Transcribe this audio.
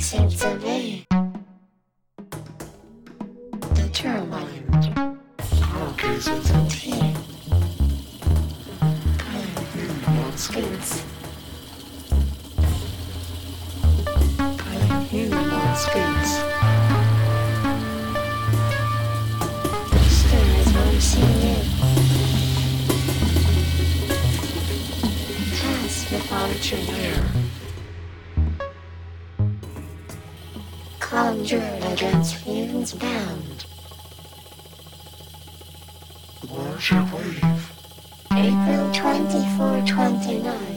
seems to be determined. Our cases and team. Playing on skates. Playing on skates. The stars won't see it. Pass without your wear. Conjured against fiends bound. Warship Wave. April 24, 29.